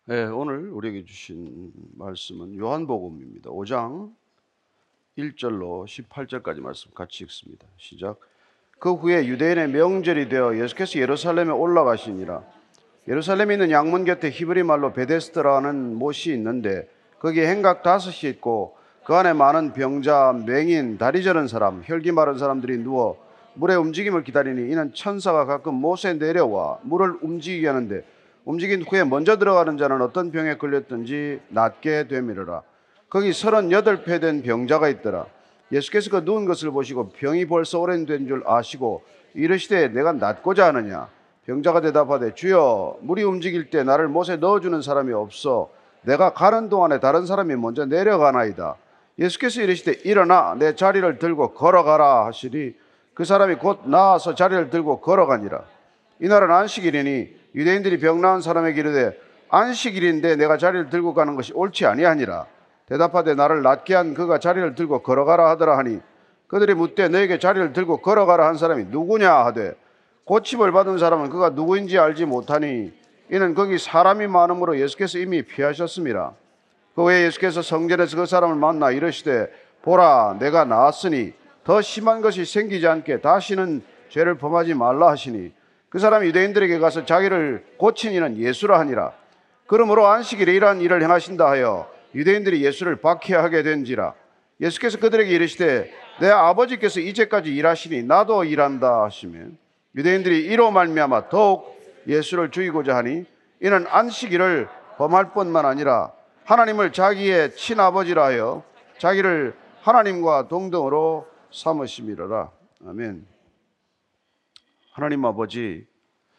네, 오늘 우리에게 주신 말씀은 요한복음입니다. 5장 1절로 18절까지 말씀 같이 읽습니다. 시작. 그 후에 유대인의 명절이 되어 예수께서 예루살렘에 올라가시니라. 예루살렘에 있는 양문 곁에 히브리 말로 베데스다라는 못이 있는데 거기에 행각 5이 있고 그 안에 많은 병자, 맹인, 다리 저른 사람, 혈기 마른 사람들이 누워 물의 움직임을 기다리니 이는 천사가 가끔 못에 내려와 물을 움직이게 하는데 움직인 후에 먼저 들어가는 자는 어떤 병에 걸렸든지 낫게 되미르라. 거기 38배 된 병자가 있더라. 예수께서 그 누운 것을 보시고 병이 벌써 오랜 된 줄 아시고 이르시되 내가 낫고자 하느냐. 병자가 대답하되 주여 물이 움직일 때 나를 못에 넣어주는 사람이 없어 내가 가는 동안에 다른 사람이 먼저 내려가나이다. 예수께서 이르시되 일어나 내 자리를 들고 걸어가라 하시니 그 사람이 곧 나아서 자리를 들고 걸어가니라. 이날은 안식일이니 유대인들이 병 나은 사람에게 이르되 안식일인데 내가 자리를 들고 가는 것이 옳지 아니하니라. 대답하되 나를 낫게 한 그가 자리를 들고 걸어가라 하더라 하니 그들이 묻되 너에게 자리를 들고 걸어가라 한 사람이 누구냐 하되 고침을 받은 사람은 그가 누구인지 알지 못하니 이는 거기 사람이 많음으로 예수께서 이미 피하셨습니다. 그 후에 예수께서 성전에서 그 사람을 만나 이르시되 보라 내가 나았으니 더 심한 것이 생기지 않게 다시는 죄를 범하지 말라 하시니 그 사람이 유대인들에게 가서 자기를 고친 이는 예수라 하니라. 그러므로 안식일에 이러한 일을 행하신다 하여 유대인들이 예수를 박해하게 된지라. 예수께서 그들에게 이르시되 내 아버지께서 이제까지 일하시니 나도 일한다 하시면 유대인들이 이로 말미암아 더욱 예수를 죽이고자 하니 이는 안식일을 범할 뿐만 아니라 하나님을 자기의 친아버지라 하여 자기를 하나님과 동등으로 삼으심이로라. 아멘. 하나님 아버지,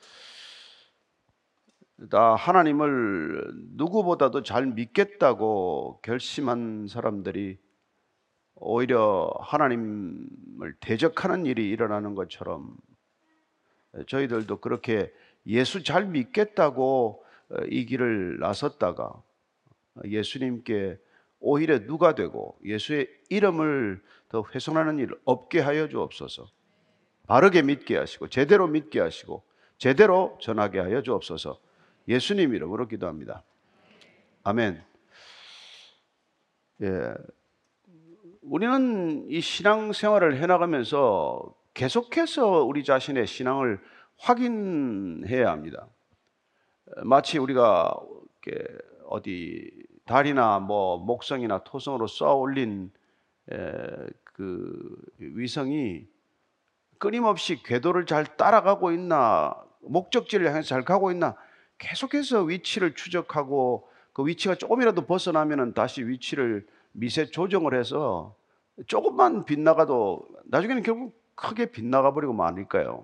나 하나님을 누구보다도 잘 믿겠다고 결심한 사람들이 오히려 하나님을 대적하는 일이 일어나는 것처럼 저희들도 그렇게 예수 잘 믿겠다고 이 길을 나섰다가 예수님께 오히려 누가 되고 예수의 이름을 더 훼손하는 일 없게 하여 주옵소서. 바르게 믿게 하시고 제대로 믿게 하시고 제대로 전하게 하여 주옵소서. 예수님 이름으로 기도합니다. 아멘. 예, 우리는 이 신앙생활을 해나가면서 계속해서 우리 자신의 신앙을 확인해야 합니다. 마치 우리가 어디 달이나 목성이나 토성으로 쏘아 올린 그 위성이 끊임없이 궤도를 잘 따라가고 있나, 목적지를 향해서 잘 가고 있나 계속해서 위치를 추적하고 그 위치가 조금이라도 벗어나면 다시 위치를 미세 조정을 해서 조금만 빗나가도 나중에는 결국 크게 빗나가 버리고 마니까요.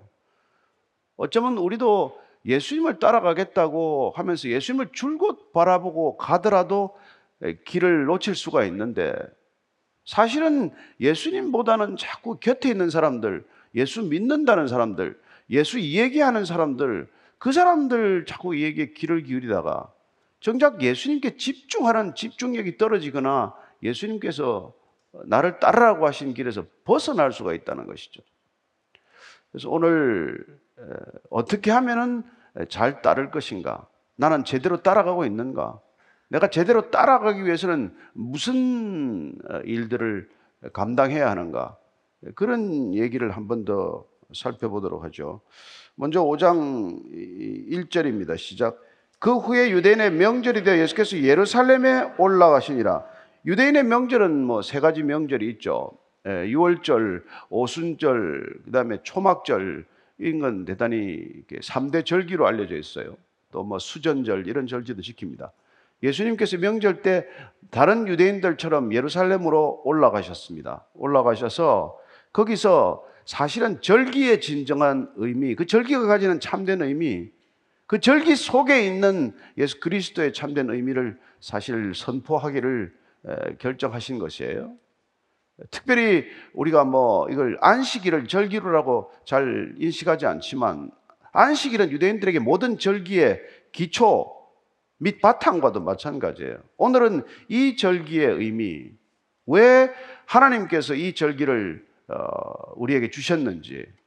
어쩌면 우리도 예수님을 따라가겠다고 하면서 예수님을 줄곧 바라보고 가더라도 길을 놓칠 수가 있는데 사실은 예수님보다는 자꾸 곁에 있는 사람들, 예수 믿는다는 사람들, 예수 얘기하는 사람들, 그 사람들 자꾸 얘기에 귀를 기울이다가 정작 예수님께 집중하는 집중력이 떨어지거나 예수님께서 나를 따르라고 하신 길에서 벗어날 수가 있다는 것이죠. 그래서 오늘 어떻게 하면은 잘 따를 것인가? 나는 제대로 따라가고 있는가? 내가 제대로 따라가기 위해서는 무슨 일들을 감당해야 하는가? 그런 얘기를 한 번 더 살펴보도록 하죠. 먼저 5장 1절입니다. 시작. 그 후에 유대인의 명절이 되어 예수께서 예루살렘에 올라가시니라. 유대인의 명절은 세 가지 명절이 있죠. 유월절, 오순절, 그 다음에 초막절, 이런 건 대단히 3대 절기로 알려져 있어요. 또 수전절, 이런 절기도 지킵니다. 예수님께서 명절 때 다른 유대인들처럼 예루살렘으로 올라가셨습니다. 올라가셔서 거기서 사실은 절기의 진정한 의미, 그 절기가 가지는 참된 의미, 그 절기 속에 있는 예수 그리스도의 참된 의미를 사실 선포하기를 결정하신 것이에요. 특별히 우리가 이걸 안식일을 절기로라고 잘 인식하지 않지만 안식일은 유대인들에게 모든 절기의 기초 및 바탕과도 마찬가지예요. 오늘은 이 절기의 의미, 왜 하나님께서 이 절기를 우리에게 주셨는지,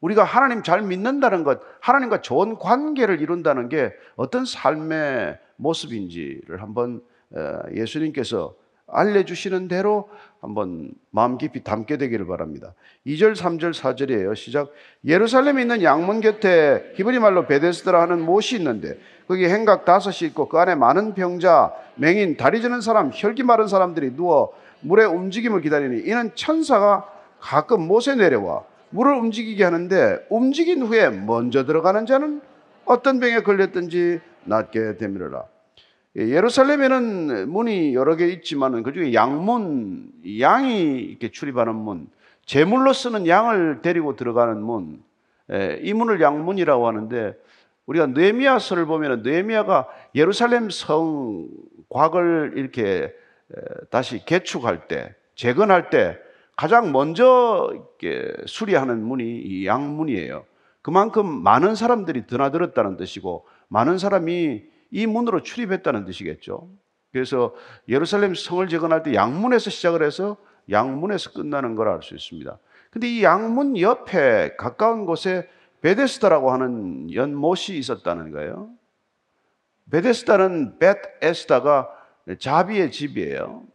우리가 하나님 잘 믿는다는 것, 하나님과 좋은 관계를 이룬다는 게 어떤 삶의 모습인지를 한번 예수님께서 알려주시는 대로 한번 마음 깊이 담게 되기를 바랍니다. 2절, 3절, 4절이에요. 시작. 예루살렘에 있는 양문 곁에 히브리 말로 베데스다라 하는 못이 있는데 거기 행각 5이 있고 그 안에 많은 병자, 맹인, 다리 저는 사람, 혈기 마른 사람들이 누워 물의 움직임을 기다리니 이는 천사가 가끔 못에 내려와 물을 움직이게 하는데 움직인 후에 먼저 들어가는 자는 어떤 병에 걸렸든지 낫게 되미르라. 예루살렘에는 문이 여러 개 있지만 그중에 양문, 양이 이렇게 출입하는 문, 제물로 쓰는 양을 데리고 들어가는 문, 이 문을 양문이라고 하는데 우리가 느헤미야서를 보면 느헤미야가 예루살렘 성곽을 이렇게 다시 개축할 때, 재건할 때 가장 먼저 이렇게 수리하는 문이 이 양문이에요. 그만큼 많은 사람들이 드나들었다는 뜻이고 많은 사람이 이 문으로 출입했다는 뜻이겠죠. 그래서 예루살렘 성을 재건할 때 양문에서 시작을 해서 양문에서 끝나는 걸 알 수 있습니다. 근데 이 양문 옆에 가까운 곳에 베데스다라고 하는 연못이 있었다는 거예요. 베데스다는 벳에스다가 자비의 집이에요.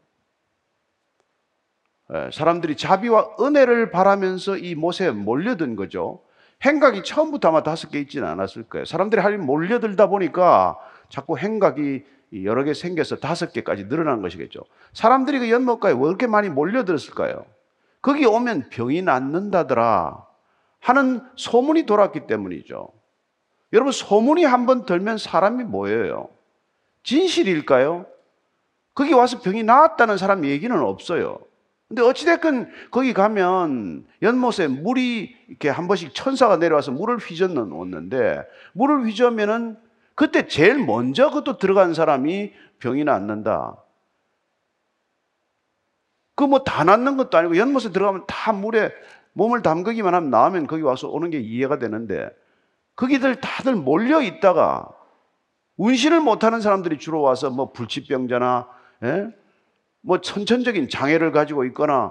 사람들이 자비와 은혜를 바라면서 이 못에 몰려든 거죠. 행각이 처음부터 아마 5개 있지는 않았을 거예요. 사람들이 하나님 몰려들다 보니까 자꾸 행각이 여러 개 생겨서 5개까지 늘어난 것이겠죠. 사람들이 그 연못가에 왜 그렇게 많이 몰려들었을까요? 거기 오면 병이 낫는다더라 하는 소문이 돌았기 때문이죠. 여러분, 소문이 한번 들면 사람이 모여요. 진실일까요? 거기 와서 병이 나았다는 사람 얘기는 없어요. 근데 어찌됐건 거기 가면 연못에 물이 이렇게 한 번씩 천사가 내려와서 물을 휘젓어 놓는데 물을 휘저으면은 그때 제일 먼저 그것도 들어간 사람이 병이 낫는다. 그 뭐 다 낫는 것도 아니고 연못에 들어가면 다 물에 몸을 담그기만 하면 나오면 거기 와서 오는 게 이해가 되는데 거기들 다들 몰려 있다가 운신을 못하는 사람들이 주로 와서 뭐 불치병자나 뭐 선천적인 장애를 가지고 있거나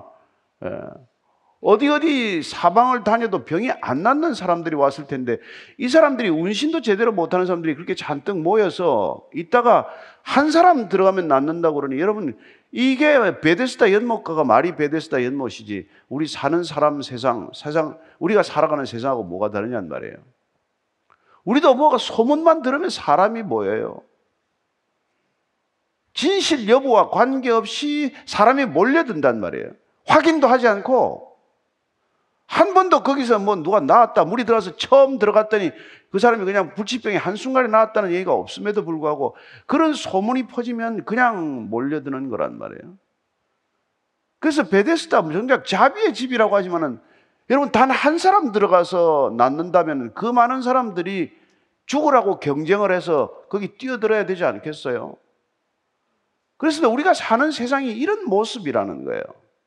어디 사방을 다녀도 병이 안 낫는 사람들이 왔을 텐데 이 사람들이 운신도 제대로 못하는 사람들이 그렇게 잔뜩 모여서 있다가 한 사람 들어가면 낫는다고 그러니 여러분 이게 베데스다 연못가가 말이 베데스다 연못이지 우리 사는 사람 세상 우리가 살아가는 세상하고 뭐가 다르냐는 말이에요. 우리도 뭐가 소문만 들으면 사람이 모여요. 진실 여부와 관계없이 사람이 몰려든단 말이에요. 확인도 하지 않고 한 번도 거기서 뭐 누가 나왔다 물이 들어가서 처음 들어갔더니 그 사람이 그냥 불치병이 한순간에 나왔다는 얘기가 없음에도 불구하고 그런 소문이 퍼지면 그냥 몰려드는 거란 말이에요. 그래서 베데스다 정작 자비의 집이라고 하지만은 여러분 단 한 사람 들어가서 낫는다면 그 많은 사람들이 죽으라고 경쟁을 해서 거기 뛰어들어야 되지 않겠어요? 그래서 우리가 사는 세상이 이런 모습이라는 거예요.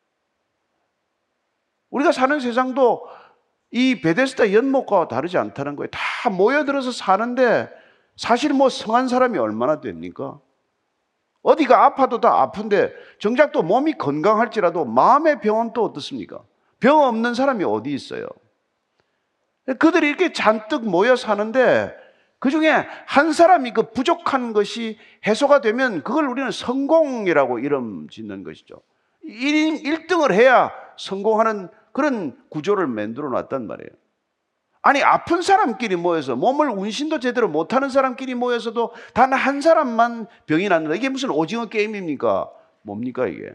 우리가 사는 세상도 이 베데스다 연못과 다르지 않다는 거예요. 다 모여들어서 사는데 사실 뭐 성한 사람이 얼마나 됩니까? 어디가 아파도 다 아픈데 정작 또 몸이 건강할지라도 마음의 병은 또 어떻습니까? 병 없는 사람이 어디 있어요? 그들이 이렇게 잔뜩 모여 사는데 그중에 한 사람이 그 부족한 것이 해소가 되면 그걸 우리는 성공이라고 이름 짓는 것이죠. 1등을 해야 성공하는 그런 구조를 만들어 놨단 말이에요. 아니 아픈 사람끼리 모여서 몸을 운신도 제대로 못하는 사람끼리 모여서도 단 한 사람만 병이 낫는다. 이게 무슨 오징어 게임입니까? 뭡니까 이게?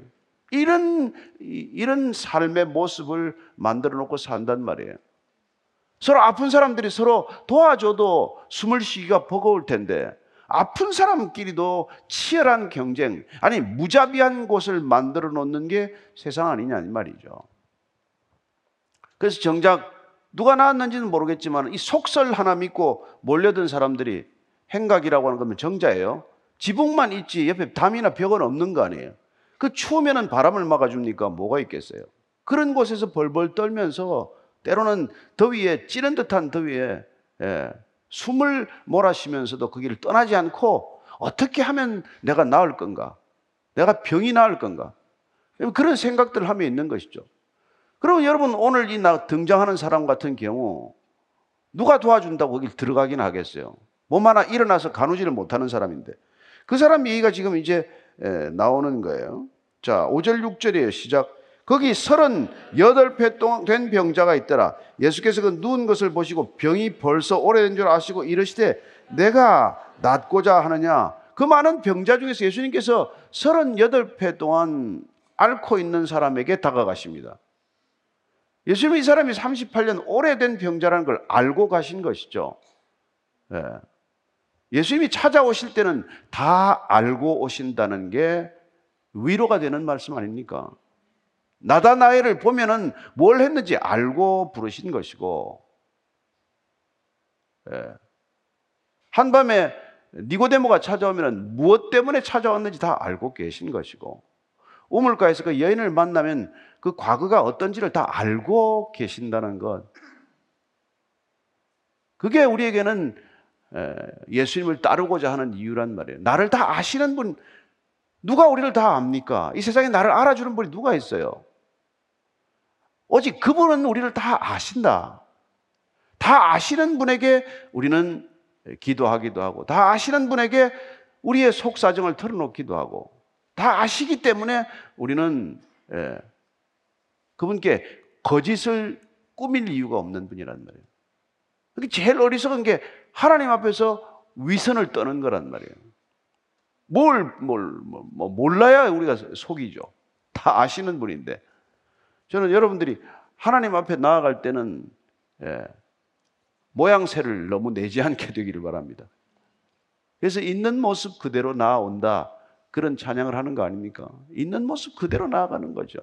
이런 삶의 모습을 만들어 놓고 산단 말이에요. 서로 아픈 사람들이 서로 도와줘도 숨을 쉬기가 버거울 텐데 아픈 사람끼리도 치열한 경쟁, 아니 무자비한 곳을 만들어 놓는 게 세상 아니냐 이 말이죠. 그래서 정작 누가 나왔는지는 모르겠지만 이 속설 하나 믿고 몰려든 사람들이 행각이라고 하는 거면 정자예요. 지붕만 있지 옆에 담이나 벽은 없는 거 아니에요. 그 추우면은 바람을 막아줍니까? 뭐가 있겠어요? 그런 곳에서 벌벌 떨면서 때로는 더위에 찌른 듯한 더위에 숨을 몰아쉬면서도 그 길을 떠나지 않고 어떻게 하면 내가 나을 건가? 내가 병이 나을 건가? 그런 생각들을 하며 있는 것이죠. 그러면 여러분 오늘 등장하는 사람 같은 경우 누가 도와준다고 거길 들어가긴 하겠어요? 몸 하나 일어나서 가누지를 못하는 사람인데 그 사람 얘기가 지금 이제 나오는 거예요. 자, 5절 6절이에요. 시작. 거기 38회 동안 된 병자가 있더라. 예수께서 그 누운 것을 보시고 병이 벌써 오래된 줄 아시고 이르시되 내가 낫고자 하느냐. 그 많은 병자 중에서 예수님께서 38회 동안 앓고 있는 사람에게 다가가십니다. 예수님은 이 사람이 38년 오래된 병자라는 걸 알고 가신 것이죠. 예. 예수님이 찾아오실 때는 다 알고 오신다는 게 위로가 되는 말씀 아닙니까? 나다나엘을 보면은 뭘 했는지 알고 부르신 것이고, 예. 한밤에 니고데모가 찾아오면은 무엇 때문에 찾아왔는지 다 알고 계신 것이고, 우물가에서 그 여인을 만나면 그 과거가 어떤지를 다 알고 계신다는 것. 그게 우리에게는 예수님을 따르고자 하는 이유란 말이에요. 나를 다 아시는 분, 누가 우리를 다 압니까? 이 세상에 나를 알아주는 분이 누가 있어요? 오직 그분은 우리를 다 아신다. 다 아시는 분에게 우리는 기도하기도 하고, 다 아시는 분에게 우리의 속사정을 털어놓기도 하고, 다 아시기 때문에 우리는 그분께 거짓을 꾸밀 이유가 없는 분이란 말이에요. 그게 제일 어리석은 게 하나님 앞에서 위선을 떠는 거란 말이에요. 몰라야 우리가 속이죠. 다 아시는 분인데. 저는 여러분들이 하나님 앞에 나아갈 때는 모양새를 너무 내지 않게 되기를 바랍니다. 그래서 있는 모습 그대로 나아온다. 그런 찬양을 하는 거 아닙니까? 있는 모습 그대로 나아가는 거죠.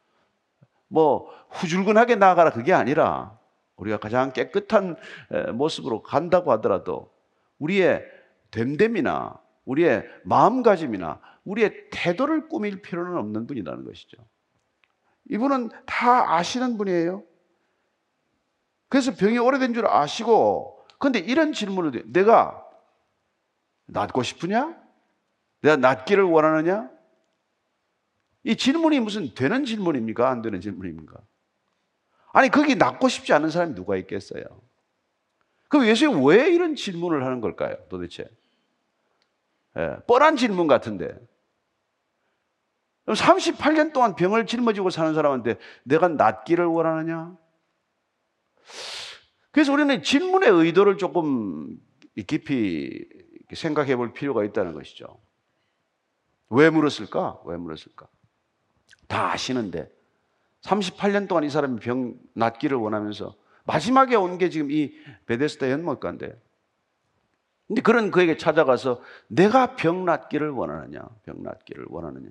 후줄근하게 나아가라 그게 아니라 우리가 가장 깨끗한 모습으로 간다고 하더라도 우리의 됨됨이나 우리의 마음가짐이나 우리의 태도를 꾸밀 필요는 없는 분이라는 것이죠. 이분은 다 아시는 분이에요. 그래서 병이 오래된 줄 아시고, 그런데 이런 질문을 해요. 내가 낫고 싶으냐? 내가 낫기를 원하느냐? 이 질문이 무슨 되는 질문입니까? 안 되는 질문입니까? 아니, 거기 낫고 싶지 않은 사람이 누가 있겠어요? 그럼 예수님이 왜 이런 질문을 하는 걸까요? 도대체? 뻔한 질문 같은데. 38년 동안 병을 짊어지고 사는 사람한테 내가 낫기를 원하느냐? 그래서 우리는 질문의 의도를 조금 깊이 생각해 볼 필요가 있다는 것이죠. 왜 물었을까? 왜 물었을까? 다 아시는데 38년 동안 이 사람이 병 낫기를 원하면서 마지막에 온 게 지금 이 베데스다 연못가인데, 근데 그런 그에게 찾아가서 내가 병 낫기를 원하느냐? 병 낫기를 원하느냐?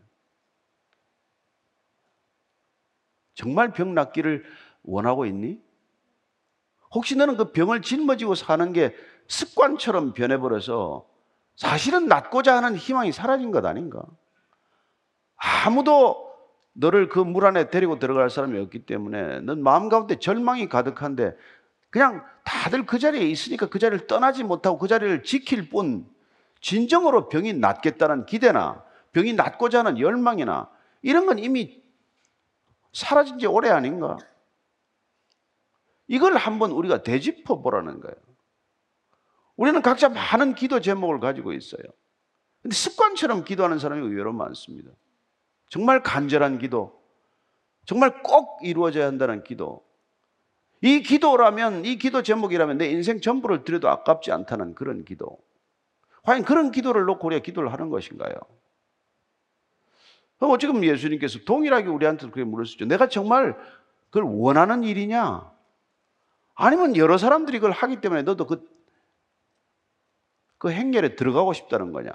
정말 병 낫기를 원하고 있니? 혹시 너는 그 병을 짊어지고 사는 게 습관처럼 변해버려서 사실은 낫고자 하는 희망이 사라진 것 아닌가? 아무도 너를 그 물 안에 데리고 들어갈 사람이 없기 때문에 넌 마음 가운데 절망이 가득한데 그냥 다들 그 자리에 있으니까 그 자리를 떠나지 못하고 그 자리를 지킬 뿐, 진정으로 병이 낫겠다는 기대나 병이 낫고자 하는 열망이나 이런 건 이미 사라진 지 오래 아닌가? 이걸 한번 우리가 되짚어 보라는 거예요. 우리는 각자 많은 기도 제목을 가지고 있어요. 근데 습관처럼 기도하는 사람이 의외로 많습니다. 정말 간절한 기도, 정말 꼭 이루어져야 한다는 기도. 이 기도라면, 이 기도 제목이라면 내 인생 전부를 드려도 아깝지 않다는 그런 기도. 과연 그런 기도를 놓고 우리가 기도를 하는 것인가요? 그럼 지금 예수님께서 동일하게 우리한테 그렇게 물을 수 있죠. 내가 정말 그걸 원하는 일이냐? 아니면 여러 사람들이 그걸 하기 때문에 너도 그 행렬에 들어가고 싶다는 거냐?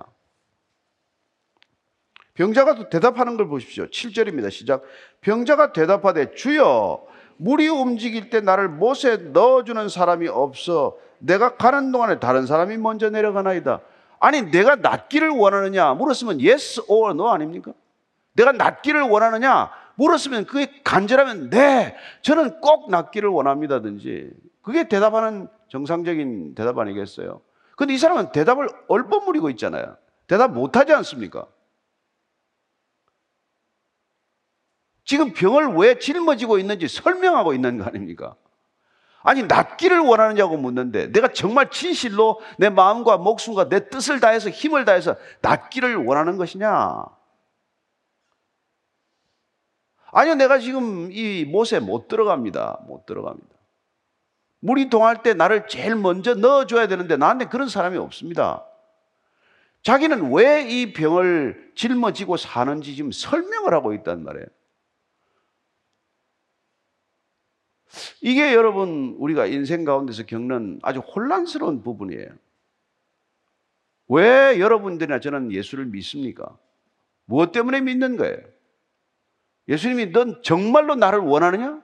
병자가 또 대답하는 걸 보십시오. 7절입니다. 시작. 병자가 대답하되 주여, 물이 움직일 때 나를 못에 넣어주는 사람이 없어 내가 가는 동안에 다른 사람이 먼저 내려가나이다. 아니, 내가 낫기를 원하느냐 물었으면 yes or no 아닙니까? 내가 낫기를 원하느냐 물었으면 그게 간절하면 네, 저는 꼭 낫기를 원합니다든지, 그게 대답하는 정상적인 대답 아니겠어요? 그런데 이 사람은 대답을 얼버무리고 있잖아요. 대답 못하지 않습니까? 지금 병을 왜 짊어지고 있는지 설명하고 있는 거 아닙니까? 아니, 낫기를 원하느냐고 묻는데 내가 정말 진실로 내 마음과 목숨과 내 뜻을 다해서 힘을 다해서 낫기를 원하는 것이냐? 아니요, 내가 지금 이 못에 못 들어갑니다. 못 들어갑니다. 물이 동할 때 나를 제일 먼저 넣어줘야 되는데 나한테 그런 사람이 없습니다. 자기는 왜 이 병을 짊어지고 사는지 지금 설명을 하고 있단 말이에요. 이게 여러분 우리가 인생 가운데서 겪는 아주 혼란스러운 부분이에요. 왜 여러분들이나 저는 예수를 믿습니까? 무엇 때문에 믿는 거예요? 예수님이 넌 정말로 나를 원하느냐?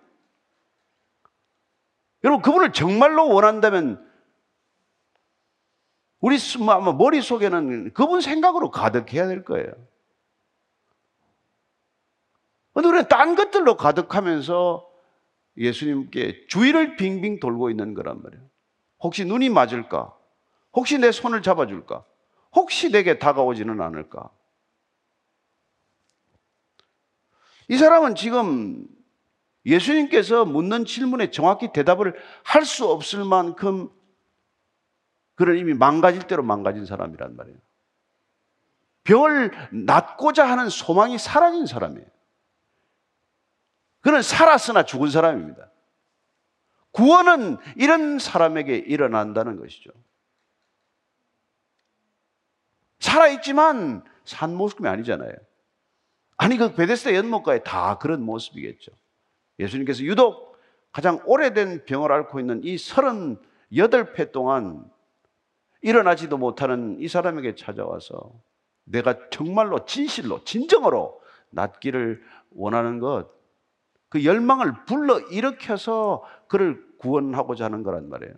여러분 그분을 정말로 원한다면 우리 머릿속에는 그분 생각으로 가득해야 될 거예요. 그런데 우리는 딴 것들로 가득하면서 예수님께 주위를 빙빙 돌고 있는 거란 말이에요. 혹시 눈이 맞을까? 혹시 내 손을 잡아줄까? 혹시 내게 다가오지는 않을까? 이 사람은 지금 예수님께서 묻는 질문에 정확히 대답을 할 수 없을 만큼 그런 이미 망가질 대로 망가진 사람이란 말이에요. 병을 낫고자 하는 소망이 사라진 사람이에요. 그는 살았으나 죽은 사람입니다. 구원은 이런 사람에게 일어난다는 것이죠. 살아있지만 산 모습이 아니잖아요. 아니 그 베데스다 연못가에 다 그런 모습이겠죠. 예수님께서 유독 가장 오래된 병을 앓고 있는 이 38회 동안 일어나지도 못하는 이 사람에게 찾아와서 내가 정말로 진실로 진정으로 낫기를 원하는 것, 그 열망을 불러일으켜서 그를 구원하고자 하는 거란 말이에요.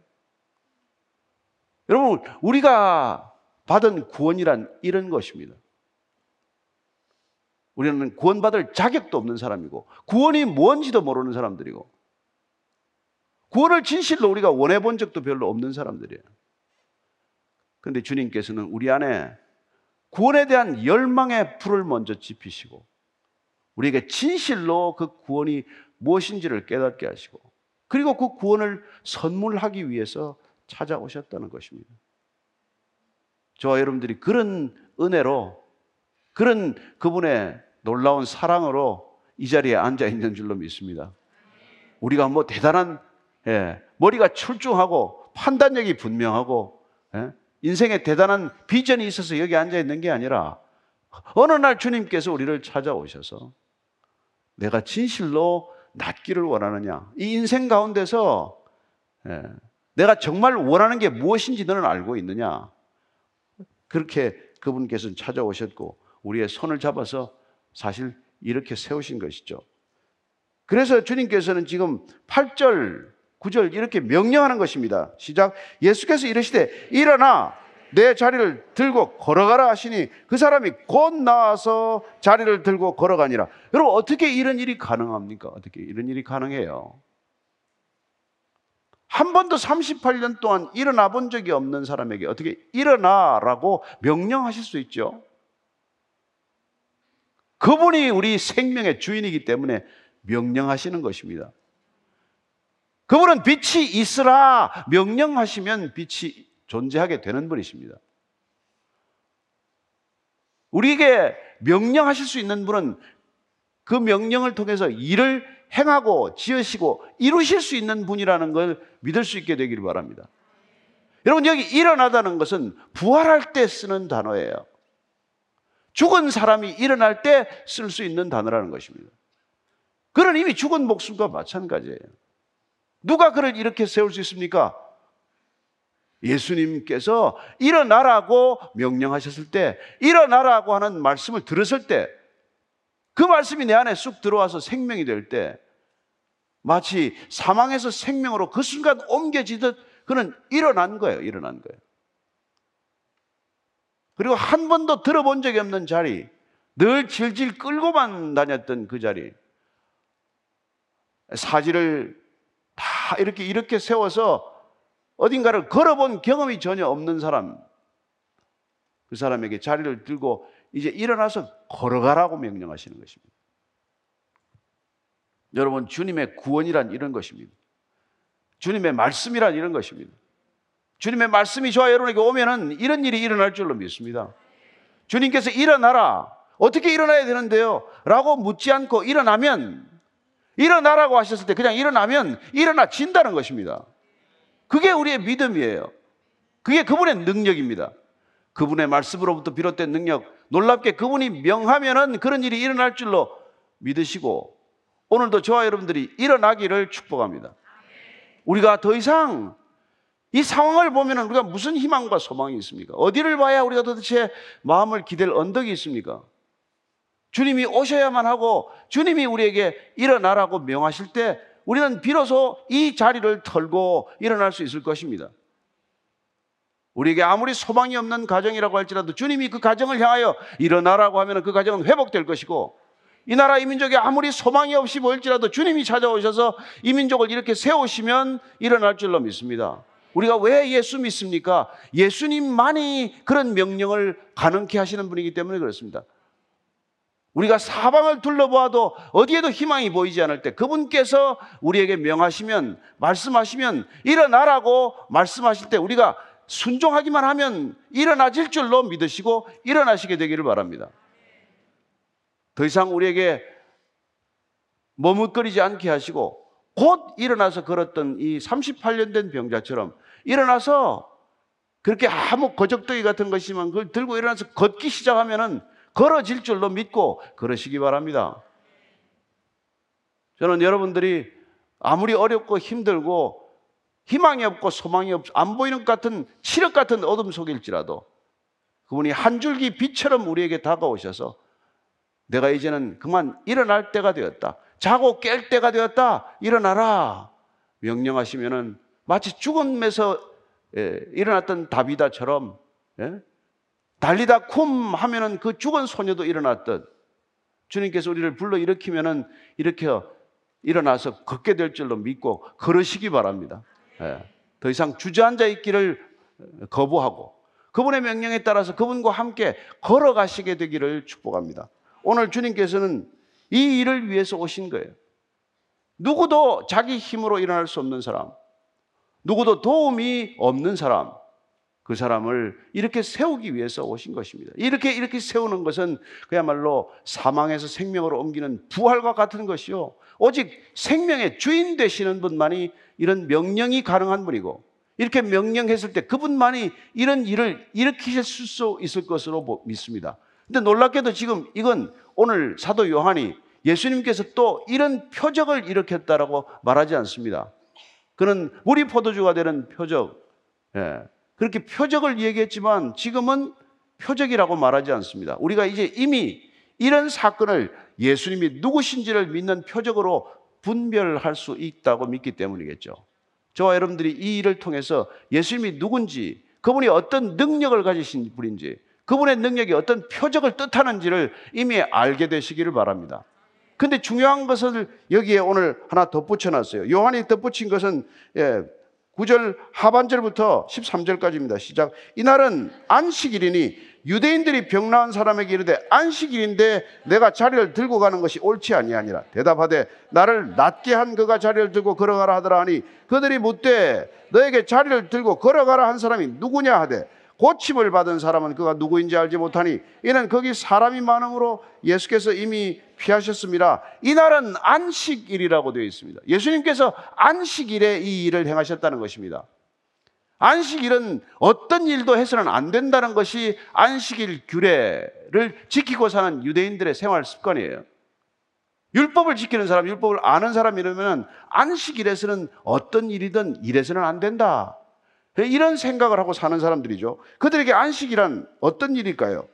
여러분 우리가 받은 구원이란 이런 것입니다. 우리는 구원받을 자격도 없는 사람이고 구원이 뭔지도 모르는 사람들이고 구원을 진실로 우리가 원해 본 적도 별로 없는 사람들이에요. 그런데 주님께서는 우리 안에 구원에 대한 열망의 불을 먼저 지피시고 우리에게 진실로 그 구원이 무엇인지를 깨닫게 하시고 그리고 그 구원을 선물하기 위해서 찾아오셨다는 것입니다. 저와 여러분들이 그런 은혜로 그런 그분의 놀라운 사랑으로 이 자리에 앉아 있는 줄로 믿습니다. 우리가 뭐 대단한 머리가 출중하고 판단력이 분명하고 인생에 대단한 비전이 있어서 여기 앉아 있는 게 아니라 어느 날 주님께서 우리를 찾아오셔서 내가 진실로 낫기를 원하느냐, 이 인생 가운데서 내가 정말 원하는 게 무엇인지 너는 알고 있느냐, 그렇게 그분께서는 찾아오셨고 우리의 손을 잡아서 사실 이렇게 세우신 것이죠. 그래서 주님께서는 지금 8절 9절 이렇게 명령하는 것입니다. 시작. 예수께서 이르시되 일어나 내 자리를 들고 걸어가라 하시니 그 사람이 곧 나와서 자리를 들고 걸어가니라. 여러분 어떻게 이런 일이 가능합니까? 어떻게 이런 일이 가능해요? 한 번도 38년 동안 일어나 본 적이 없는 사람에게 어떻게 일어나라고 명령하실 수 있죠? 그분이 우리 생명의 주인이기 때문에 명령하시는 것입니다. 그분은 빛이 있으라 명령하시면 빛이 존재하게 되는 분이십니다. 우리에게 명령하실 수 있는 분은 그 명령을 통해서 일을 행하고 지으시고 이루실 수 있는 분이라는 걸 믿을 수 있게 되기를 바랍니다. 여러분 여기 일어나다는 것은 부활할 때 쓰는 단어예요. 죽은 사람이 일어날 때 쓸 수 있는 단어라는 것입니다. 그는 이미 죽은 목숨과 마찬가지예요. 누가 그를 이렇게 세울 수 있습니까? 예수님께서 일어나라고 명령하셨을 때, 일어나라고 하는 말씀을 들었을 때, 그 말씀이 내 안에 쑥 들어와서 생명이 될 때 마치 사망에서 생명으로 그 순간 옮겨지듯 그는 일어난 거예요. 일어난 거예요. 그리고 한 번도 들어본 적이 없는 자리, 늘 질질 끌고만 다녔던 그 자리, 사지를 다 이렇게 세워서 어딘가를 걸어본 경험이 전혀 없는 사람, 그 사람에게 자리를 들고 이제 일어나서 걸어가라고 명령하시는 것입니다. 여러분, 주님의 구원이란 이런 것입니다. 주님의 말씀이란 이런 것입니다. 주님의 말씀이 저와 여러분에게 오면은 이런 일이 일어날 줄로 믿습니다. 주님께서 일어나라. 어떻게 일어나야 되는데요? 라고 묻지 않고 일어나면, 일어나라고 하셨을 때 그냥 일어나면 일어나진다는 것입니다. 그게 우리의 믿음이에요. 그게 그분의 능력입니다. 그분의 말씀으로부터 비롯된 능력, 놀랍게 그분이 명하면은 그런 일이 일어날 줄로 믿으시고, 오늘도 저와 여러분들이 일어나기를 축복합니다. 우리가 더 이상 이 상황을 보면은 우리가 무슨 희망과 소망이 있습니까? 어디를 봐야 우리가 도대체 마음을 기댈 언덕이 있습니까? 주님이 오셔야만 하고 주님이 우리에게 일어나라고 명하실 때 우리는 비로소 이 자리를 털고 일어날 수 있을 것입니다. 우리에게 아무리 소망이 없는 가정이라고 할지라도 주님이 그 가정을 향하여 일어나라고 하면 그 가정은 회복될 것이고, 이 나라 이 민족에 아무리 소망이 없이 보일지라도 주님이 찾아오셔서 이 민족을 이렇게 세우시면 일어날 줄로 믿습니다. 우리가 왜 예수 믿습니까? 예수님만이 그런 명령을 가능케 하시는 분이기 때문에 그렇습니다. 우리가 사방을 둘러보아도 어디에도 희망이 보이지 않을 때 그분께서 우리에게 명하시면, 말씀하시면 일어나라고 말씀하실 때 우리가 순종하기만 하면 일어나질 줄로 믿으시고 일어나시게 되기를 바랍니다. 더 이상 우리에게 머뭇거리지 않게 하시고 곧 일어나서 걸었던 이 38년 된 병자처럼 일어나서, 그렇게 아무 거적더기 같은 것이지만 그걸 들고 일어나서 걷기 시작하면은 걸어질 줄로 믿고 걸으시기 바랍니다. 저는 여러분들이 아무리 어렵고 힘들고 희망이 없고 소망이 없고 안 보이는 것 같은 칠흑 같은 어둠 속일지라도 그분이 한 줄기 빛처럼 우리에게 다가오셔서 내가 이제는 그만 일어날 때가 되었다, 자고 깰 때가 되었다, 일어나라 명령하시면은 마치 죽음에서 일어났던 다비다처럼, 달리다 쿰 하면은 그 죽은 소녀도 일어났듯 주님께서 우리를 불러 일으키면은 이렇게 일어나서 걷게 될 줄로 믿고 걸으시기 바랍니다. 더 이상 주저앉아 있기를 거부하고 그분의 명령에 따라서 그분과 함께 걸어가시게 되기를 축복합니다. 오늘 주님께서는 이 일을 위해서 오신 거예요. 누구도 자기 힘으로 일어날 수 없는 사람, 누구도 도움이 없는 사람, 그 사람을 이렇게 세우기 위해서 오신 것입니다. 이렇게 세우는 것은 그야말로 사망에서 생명으로 옮기는 부활과 같은 것이요, 오직 생명의 주인 되시는 분만이 이런 명령이 가능한 분이고, 이렇게 명령했을 때 그분만이 이런 일을 일으키실 수 있을 것으로 믿습니다. 근데 놀랍게도 지금 이건 오늘 사도 요한이 예수님께서 또 이런 표적을 일으켰다라고 말하지 않습니다. 그는 물이 포도주가 되는 표적, 그렇게 표적을 얘기했지만 지금은 표적이라고 말하지 않습니다. 우리가 이제 이미 이런 사건을 예수님이 누구신지를 믿는 표적으로 분별할 수 있다고 믿기 때문이겠죠. 저와 여러분들이 이 일을 통해서 예수님이 누군지, 그분이 어떤 능력을 가지신 분인지, 그분의 능력이 어떤 표적을 뜻하는지를 이미 알게 되시기를 바랍니다. 근데 중요한 것을 여기에 오늘 하나 덧붙여놨어요. 요한이 덧붙인 것은 9절 하반절부터 13절까지입니다. 시작. 이날은 안식일이니 유대인들이 병 나은 사람에게 이르되 안식일인데 내가 자리를 들고 가는 것이 옳지 아니하니라. 대답하되 나를 낫게 한 그가 자리를 들고 걸어가라 하더라 하니 그들이 묻되 너에게 자리를 들고 걸어가라 한 사람이 누구냐 하되 고침을 받은 사람은 그가 누구인지 알지 못하니 이는 거기 사람이 많음으로 예수께서 이미 피하셨습니다. 이날은 안식일이라고 되어 있습니다. 예수님께서 안식일에 이 일을 행하셨다는 것입니다. 안식일은 어떤 일도 해서는 안 된다는 것이 안식일 규례를 지키고 사는 유대인들의 생활 습관이에요. 율법을 지키는 사람, 율법을 아는 사람이라면 안식일에서는 어떤 일이든 이래서는 안 된다, 이런 생각을 하고 사는 사람들이죠. 그들에게 안식이란 어떤 일일까요?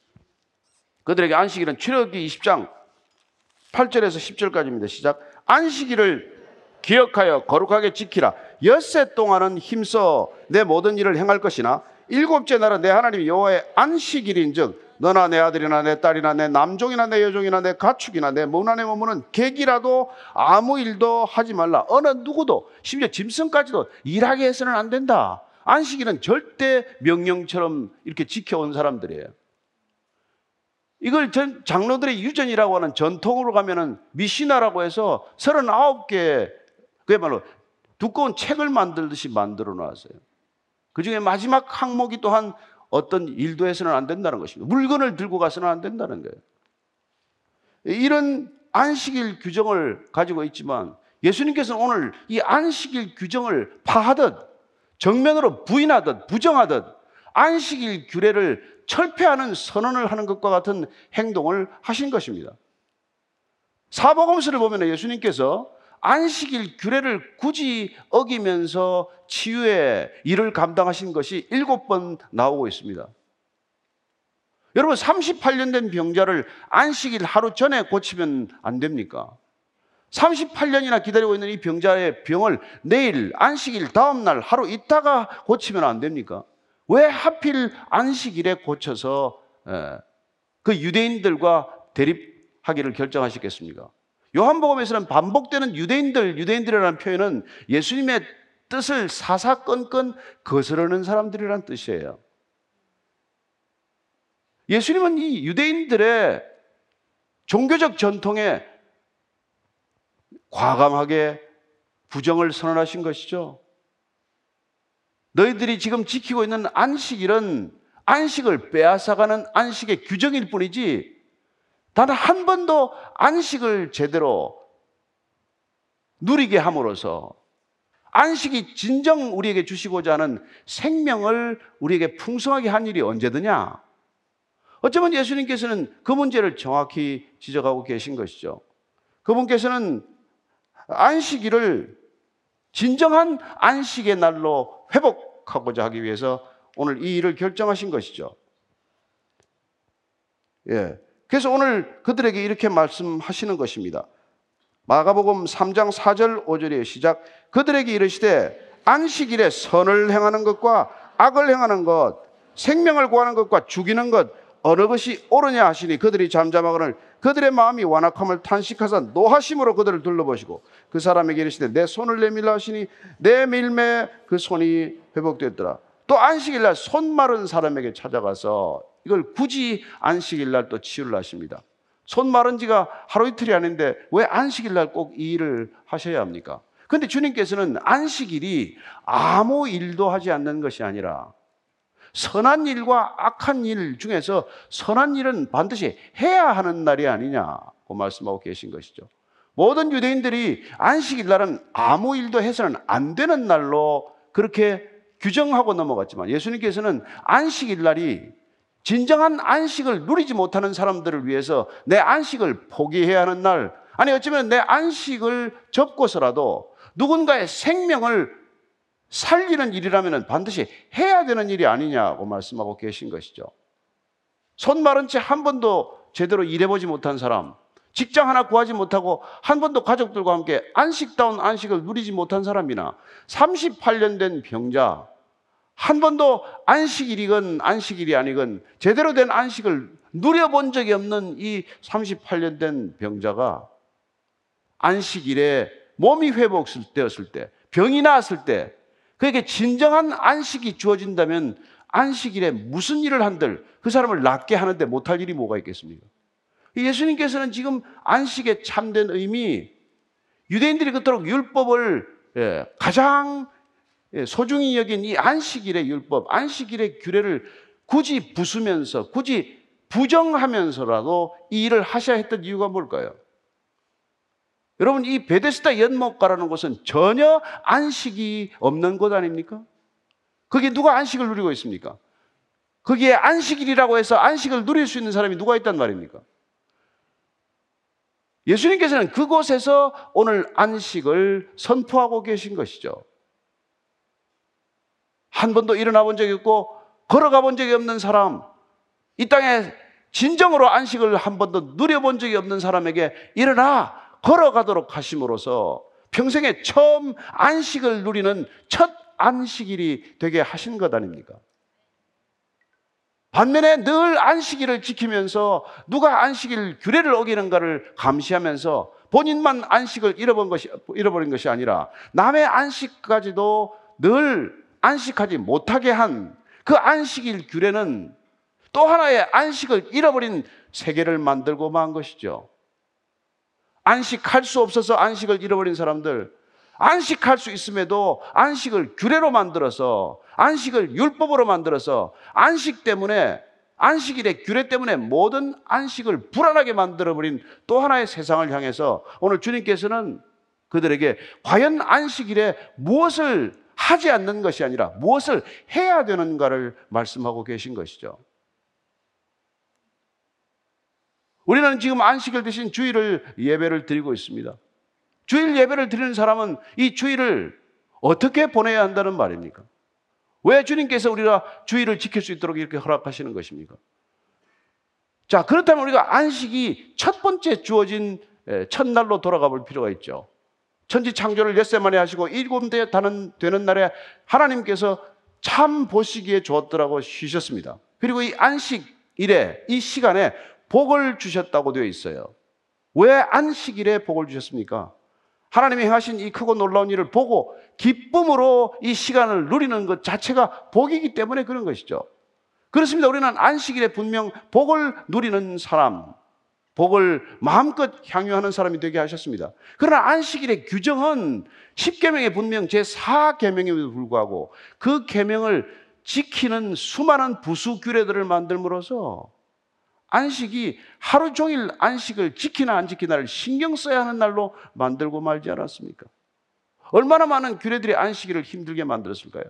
그들에게 안식일은 출애굽기 20장 8절에서 10절까지입니다. 시작. 안식일을 기억하여 거룩하게 지키라. 엿새 동안은 힘써 내 모든 일을 행할 것이나 일곱째 날은 내 하나님 여호와의 안식일인즉 너나 내 아들이나 내 딸이나 내 남종이나 내 여종이나 내 가축이나 내 문 안에 머무는 객이라도 아무 일도 하지 말라. 어느 누구도, 심지어 짐승까지도 일하게 해서는 안 된다. 안식일은 절대 명령처럼 이렇게 지켜온 사람들이에요. 이걸 장로들의 유전이라고 하는 전통으로 가면은 미시나라고 해서 39개, 그야말로 두꺼운 책을 만들듯이 만들어 놨어요. 그 중에 마지막 항목이 또한 어떤 일도 해서는 안 된다는 것입니다. 물건을 들고 가서는 안 된다는 거예요. 이런 안식일 규정을 가지고 있지만 예수님께서는 오늘 이 안식일 규정을 파하듯 정면으로 부인하듯 부정하듯 안식일 규례를 철폐하는 선언을 하는 것과 같은 행동을 하신 것입니다. 사복음서를 보면 예수님께서 안식일 규례를 굳이 어기면서 치유의 일을 감당하신 것이 7번 나오고 있습니다. 여러분 38년 된 병자를 안식일 하루 전에 고치면 안 됩니까? 38년이나 기다리고 있는 이 병자의 병을 내일 안식일 다음 날 하루 있다가 고치면 안 됩니까? 왜 하필 안식일에 고쳐서 그 유대인들과 대립하기를 결정하셨겠습니까? 요한복음에서는 반복되는 유대인들이라는 표현은 예수님의 뜻을 사사건건 거스르는 사람들이라는 뜻이에요. 예수님은 이 유대인들의 종교적 전통에 과감하게 부정을 선언하신 것이죠. 너희들이 지금 지키고 있는 안식일은 안식을 빼앗아가는 안식의 규정일 뿐이지 단 한 번도 안식을 제대로 누리게 함으로써 안식이 진정 우리에게 주시고자 하는 생명을 우리에게 풍성하게 한 일이 언제드냐? 어쩌면 예수님께서는 그 문제를 정확히 지적하고 계신 것이죠. 그분께서는 안식일을 진정한 안식의 날로 회복하고자 하기 위해서 오늘 이 일을 결정하신 것이죠. 그래서 오늘 그들에게 이렇게 말씀하시는 것입니다. 마가복음 3장 4절 5절의 시작. 그들에게 이르시되 안식일에 선을 행하는 것과 악을 행하는 것, 생명을 구하는 것과 죽이는 것 어느 것이 옳으냐 하시니 그들이 잠잠하거늘 그들의 마음이 완악함을 탄식하사 노하심으로 그들을 둘러보시고 그 사람에게 이르시되 내 손을 내밀라 하시니 내 밀매 그 손이 회복되었더라. 또 안식일날 손 마른 사람에게 찾아가서 이걸 굳이 안식일날 또 치유를 하십니다. 손 마른 지가 하루 이틀이 아닌데 왜 안식일날 꼭 이 일을 하셔야 합니까? 그런데 주님께서는 안식일이 아무 일도 하지 않는 것이 아니라 선한 일과 악한 일 중에서 선한 일은 반드시 해야 하는 날이 아니냐고 말씀하고 계신 것이죠. 모든 유대인들이 안식일 날은 아무 일도 해서는 안 되는 날로 그렇게 규정하고 넘어갔지만 예수님께서는 안식일 날이 진정한 안식을 누리지 못하는 사람들을 위해서 내 안식을 포기해야 하는 날, 아니 어쩌면 내 안식을 접고서라도 누군가의 생명을 살리는 일이라면 반드시 해야 되는 일이 아니냐고 말씀하고 계신 것이죠. 손 마른 채 한 번도 제대로 일해보지 못한 사람, 직장 하나 구하지 못하고 한 번도 가족들과 함께 안식다운 안식을 누리지 못한 사람이나 38년 된 병자, 한 번도 안식일이건 안식일이 아니건 제대로 된 안식을 누려본 적이 없는 이 38년 된 병자가 안식일에 몸이 회복되었을 때, 병이 나았을 때 그에게 진정한 안식이 주어진다면 안식일에 무슨 일을 한들 그 사람을 낫게 하는데 못할 일이 뭐가 있겠습니까? 예수님께서는 지금 안식의 참된 의미, 유대인들이 그토록 율법을 가장 소중히 여긴 이 안식일의 율법, 안식일의 규례를 굳이 부수면서 굳이 부정하면서라도 이 일을 하셔야 했던 이유가 뭘까요? 여러분, 이 베데스다 연못가라는 곳은 전혀 안식이 없는 곳 아닙니까? 거기에 누가 안식을 누리고 있습니까? 거기에 안식일이라고 해서 안식을 누릴 수 있는 사람이 누가 있단 말입니까? 예수님께서는 그곳에서 오늘 안식을 선포하고 계신 것이죠. 한 번도 일어나 본 적이 없고 걸어가 본 적이 없는 사람, 이 땅에 진정으로 안식을 한 번도 누려본 적이 없는 사람에게 일어나 걸어가도록 하심으로써 평생에 처음 안식을 누리는 첫 안식일이 되게 하신 것 아닙니까? 반면에 늘 안식일을 지키면서 누가 안식일 규례를 어기는가를 감시하면서 본인만 안식을 잃어버린 것이 아니라 남의 안식까지도 늘 안식하지 못하게 한 그 안식일 규례는 또 하나의 안식을 잃어버린 세계를 만들고 만 것이죠. 안식할 수 없어서 안식을 잃어버린 사람들, 안식할 수 있음에도 안식을 규례로 만들어서, 안식을 율법으로 만들어서, 안식 때문에, 안식일의 규례 때문에 모든 안식을 불안하게 만들어버린 또 하나의 세상을 향해서 오늘 주님께서는 그들에게 과연 안식일에 무엇을 하지 않는 것이 아니라 무엇을 해야 되는가를 말씀하고 계신 것이죠. 우리는 지금 안식일 대신 주일을 예배를 드리고 있습니다. 주일 예배를 드리는 사람은 이 주일을 어떻게 보내야 한다는 말입니까? 왜 주님께서 우리가 주일을 지킬 수 있도록 이렇게 허락하시는 것입니까? 자, 그렇다면 우리가 안식이 첫 번째 주어진 첫날로 돌아가 볼 필요가 있죠. 천지 창조를 엿새 만에 하시고 일곱 대 되는 날에 하나님께서 참 보시기에 좋았더라고 쉬셨습니다. 그리고 이 안식일에 이 시간에 복을 주셨다고 되어 있어요. 왜 안식일에 복을 주셨습니까? 하나님이 행하신 이 크고 놀라운 일을 보고 기쁨으로 이 시간을 누리는 것 자체가 복이기 때문에 그런 것이죠. 그렇습니다. 우리는 안식일에 분명 복을 누리는 사람, 복을 마음껏 향유하는 사람이 되게 하셨습니다. 그러나 안식일의 규정은 10계명에 분명 제4계명에도 불구하고 그 계명을 지키는 수많은 부수 규례들을 만들므로써 안식이 하루 종일 안식을 지키나 안 지키나를 신경 써야 하는 날로 만들고 말지 않았습니까? 얼마나 많은 규례들이 안식일을 힘들게 만들었을까요?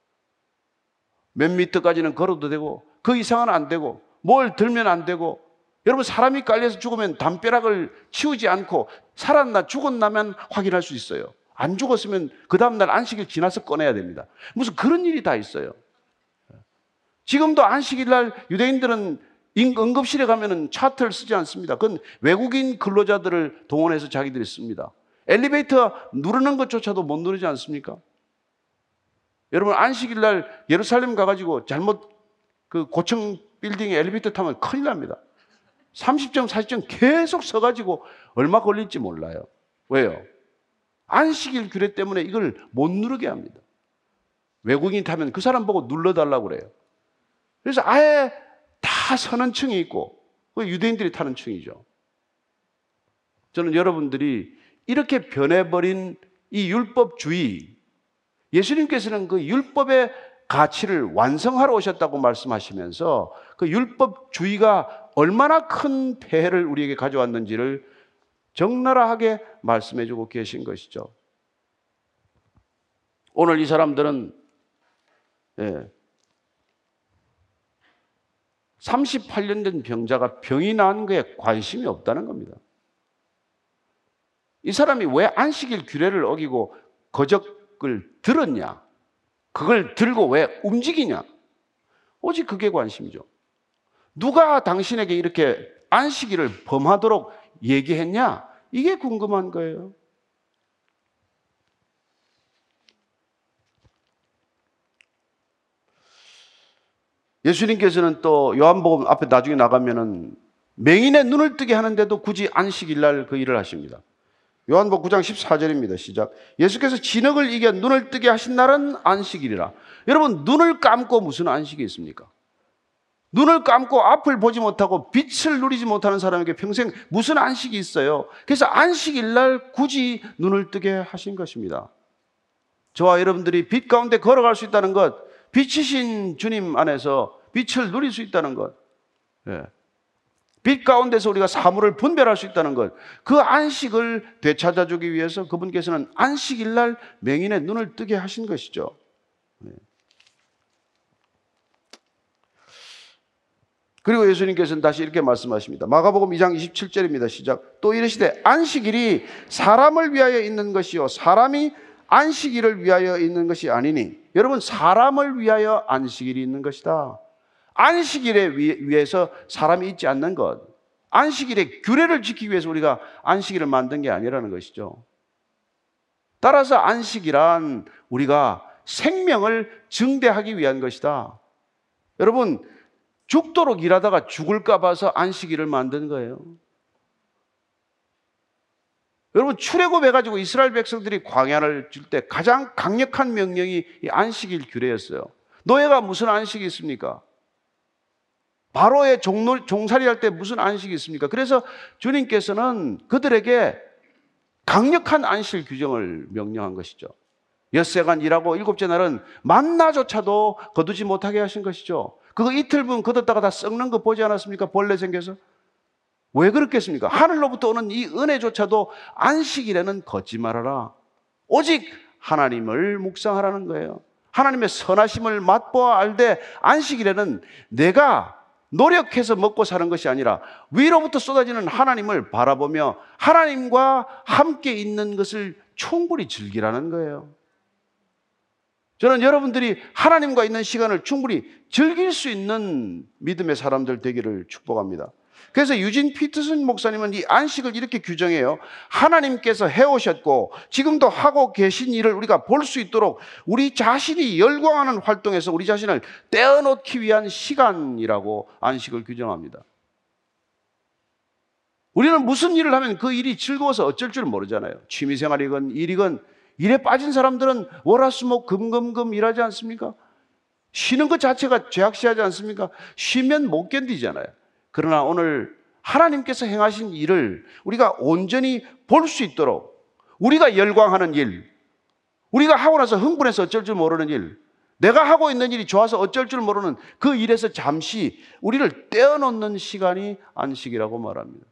몇 미터까지는 걸어도 되고 그 이상은 안 되고 뭘 들면 안 되고, 여러분 사람이 깔려서 죽으면 담벼락을 치우지 않고 살았나 죽었나면 확인할 수 있어요. 안 죽었으면 그 다음날 안식일 지나서 꺼내야 됩니다. 무슨 그런 일이 다 있어요. 지금도 안식일날 유대인들은 응급실에 가면은 차트를 쓰지 않습니다. 그건 외국인 근로자들을 동원해서 자기들이 씁니다. 엘리베이터 누르는 것조차도 못 누르지 않습니까? 여러분 안식일날 예루살렘 가가지고 잘못 그 고층 빌딩에 엘리베이터 타면 큰일 납니다. 30점, 40점 계속 서가지고 얼마 걸릴지 몰라요. 왜요? 안식일 규례 때문에 이걸 못 누르게 합니다. 외국인이 타면 그 사람 보고 눌러달라고 그래요. 그래서 아예 다 서는 층이 있고 유대인들이 타는 층이죠. 저는 여러분들이 이렇게 변해버린 이 율법주의, 예수님께서는 그 율법의 가치를 완성하러 오셨다고 말씀하시면서 그 율법주의가 얼마나 큰 폐해를 우리에게 가져왔는지를 적나라하게 말씀해주고 계신 것이죠. 오늘 이 사람들은 38년 된 병자가 병이 난 거에 관심이 없다는 겁니다. 이 사람이 왜 안식일 규례를 어기고 거적을 들었냐? 그걸 들고 왜 움직이냐? 오직 그게 관심이죠. 누가 당신에게 이렇게 안식일을 범하도록 얘기했냐? 이게 궁금한 거예요. 예수님께서는 또 요한복음 앞에 나중에 나가면은 맹인의 눈을 뜨게 하는데도 굳이 안식일날 그 일을 하십니다. 요한복음 9장 14절입니다. 시작. 예수께서 진흙을 이겨 눈을 뜨게 하신 날은 안식일이라. 여러분, 눈을 감고 무슨 안식이 있습니까? 눈을 감고 앞을 보지 못하고 빛을 누리지 못하는 사람에게 평생 무슨 안식이 있어요? 그래서 안식일날 굳이 눈을 뜨게 하신 것입니다. 저와 여러분들이 빛 가운데 걸어갈 수 있다는 것, 빛이신 주님 안에서 빛을 누릴 수 있다는 것, 빛 가운데서 우리가 사물을 분별할 수 있다는 것, 그 안식을 되찾아주기 위해서 그분께서는 안식일날 맹인의 눈을 뜨게 하신 것이죠. 그리고 예수님께서는 다시 이렇게 말씀하십니다. 마가복음 2장 27절입니다. 시작. 또 이르시되 안식일이 사람을 위하여 있는 것이요 사람이 안식일을 위하여 있는 것이 아니니. 여러분, 사람을 위하여 안식일이 있는 것이다. 안식일에 위해서 사람이 있지 않는 것, 안식일의 규례를 지키기 위해서 우리가 안식일을 만든 게 아니라는 것이죠. 따라서 안식이란 우리가 생명을 증대하기 위한 것이다. 여러분, 죽도록 일하다가 죽을까 봐서 안식일을 만든 거예요. 여러분, 출애굽해가지고 이스라엘 백성들이 광야를 줄 때 가장 강력한 명령이 이 안식일 규례였어요. 노예가 무슨 안식이 있습니까? 바로의 종살이할 때 무슨 안식이 있습니까? 그래서 주님께서는 그들에게 강력한 안식 규정을 명령한 것이죠. 엿새간 일하고 일곱째 날은 만나조차도 거두지 못하게 하신 것이죠. 그거 이틀분 거뒀다가 다 썩는 거 보지 않았습니까? 벌레 생겨서. 왜 그렇겠습니까? 하늘로부터 오는 이 은혜조차도 안식일에는 걷지 말아라. 오직 하나님을 묵상하라는 거예요. 하나님의 선하심을 맛보아 알되 안식일에는 내가 노력해서 먹고 사는 것이 아니라 위로부터 쏟아지는 하나님을 바라보며 하나님과 함께 있는 것을 충분히 즐기라는 거예요. 저는 여러분들이 하나님과 있는 시간을 충분히 즐길 수 있는 믿음의 사람들 되기를 축복합니다. 그래서 유진 피터슨 목사님은 이 안식을 이렇게 규정해요. 하나님께서 해오셨고 지금도 하고 계신 일을 우리가 볼 수 있도록 우리 자신이 열광하는 활동에서 우리 자신을 떼어놓기 위한 시간이라고 안식을 규정합니다. 우리는 무슨 일을 하면 그 일이 즐거워서 어쩔 줄 모르잖아요. 취미생활이건 일이건. 일에 빠진 사람들은 월화수목 금금금 일하지 않습니까? 쉬는 것 자체가 죄악시하지 않습니까? 쉬면 못 견디잖아요. 그러나 오늘 하나님께서 행하신 일을 우리가 온전히 볼 수 있도록 우리가 열광하는 일, 우리가 하고 나서 흥분해서 어쩔 줄 모르는 일, 내가 하고 있는 일이 좋아서 어쩔 줄 모르는 그 일에서 잠시 우리를 떼어놓는 시간이 안식이라고 말합니다.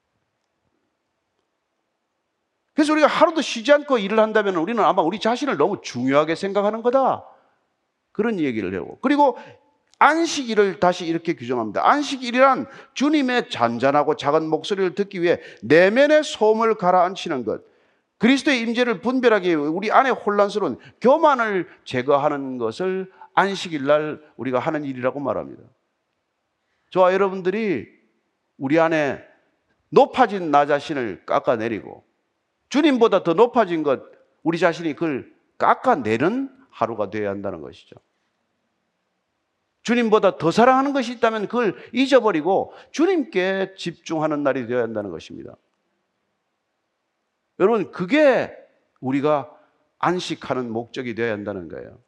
그래서 우리가 하루도 쉬지 않고 일을 한다면 우리는 아마 우리 자신을 너무 중요하게 생각하는 거다. 그런 얘기를 하고. 그리고 안식일을 다시 이렇게 규정합니다. 안식일이란 주님의 잔잔하고 작은 목소리를 듣기 위해 내면의 소음을 가라앉히는 것, 그리스도의 임재를 분별하기 위해 우리 안에 혼란스러운 교만을 제거하는 것을 안식일날 우리가 하는 일이라고 말합니다. 저와 여러분들이 우리 안에 높아진 나 자신을 깎아내리고 주님보다 더 높아진 것, 우리 자신이 그걸 깎아내는 하루가 되어야 한다는 것이죠. 주님보다 더 사랑하는 것이 있다면 그걸 잊어버리고 주님께 집중하는 날이 되어야 한다는 것입니다. 여러분, 그게 우리가 안식하는 목적이 되어야 한다는 거예요.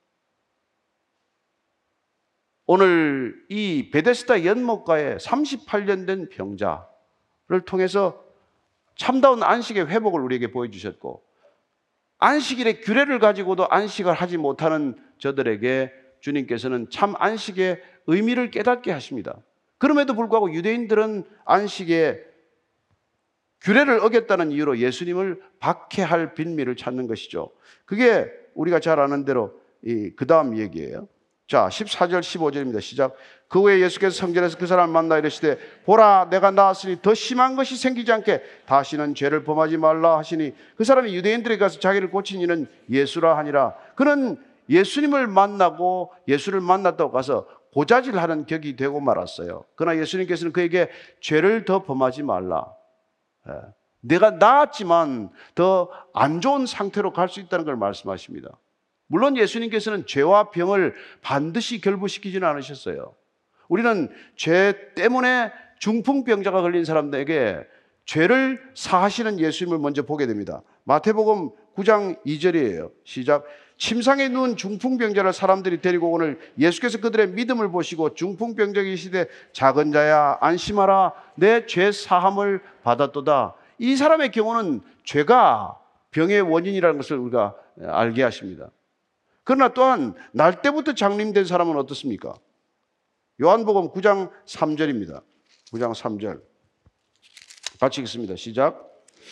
오늘 이 베데스다 연못가에 38년 된 병자를 통해서 참다운 안식의 회복을 우리에게 보여주셨고, 안식일의 규례를 가지고도 안식을 하지 못하는 저들에게 주님께서는 참 안식의 의미를 깨닫게 하십니다. 그럼에도 불구하고 유대인들은 안식의 규례를 어겼다는 이유로 예수님을 박해할 빈미를 찾는 것이죠. 그게 우리가 잘 아는 대로 그 다음 얘기예요. 자, 14절 15절입니다. 시작. 그 후에 예수께서 성전에서 그 사람을 만나 이르시되 보라, 내가 나았으니 더 심한 것이 생기지 않게 다시는 죄를 범하지 말라 하시니, 그 사람이 유대인들에게 가서 자기를 고친 이는 예수라 하니라. 그는 예수님을 만나고 예수를 만났다고 가서 고자질하는 격이 되고 말았어요. 그러나 예수님께서는 그에게 죄를 더 범하지 말라. 내가 나았지만 더 안 좋은 상태로 갈 수 있다는 걸 말씀하십니다. 물론 예수님께서는 죄와 병을 반드시 결부시키지는 않으셨어요. 우리는 죄 때문에 중풍병자가 걸린 사람들에게 죄를 사하시는 예수님을 먼저 보게 됩니다. 마태복음 9장 2절이에요. 시작. 침상에 누운 중풍병자를 사람들이 데리고 오늘 예수께서 그들의 믿음을 보시고 중풍병자이시되 작은 자야 안심하라, 내 죄 사함을 받았도다. 이 사람의 경우는 죄가 병의 원인이라는 것을 우리가 알게 하십니다. 그러나 또한 날 때부터 장림된 사람은 어떻습니까? 요한복음 9장 3절입니다. 9장 3절 같이 읽습니다. 시작.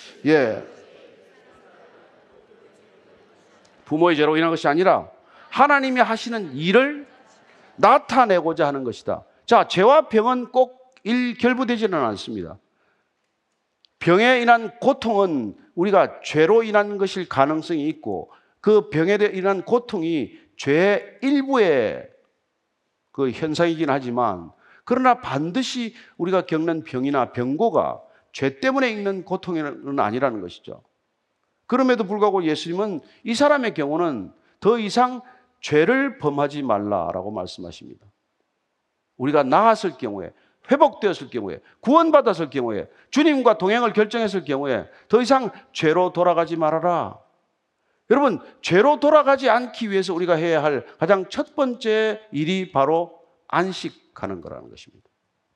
부모의 죄로 인한 것이 아니라 하나님이 하시는 일을 나타내고자 하는 것이다. 자, 죄와 병은 꼭 일결부되지는 않습니다. 병에 인한 고통은 우리가 죄로 인한 것일 가능성이 있고, 그 병에 인한 고통이 죄의 일부의 그 현상이긴 하지만, 그러나 반드시 우리가 겪는 병이나 병고가 죄 때문에 있는 고통은 아니라는 것이죠. 그럼에도 불구하고 예수님은 이 사람의 경우는 더 이상 죄를 범하지 말라라고 말씀하십니다. 우리가 나았을 경우에, 회복되었을 경우에, 구원받았을 경우에, 주님과 동행을 결정했을 경우에 더 이상 죄로 돌아가지 말아라. 여러분, 죄로 돌아가지 않기 위해서 우리가 해야 할 가장 첫 번째 일이 바로 안식하는 거라는 것입니다.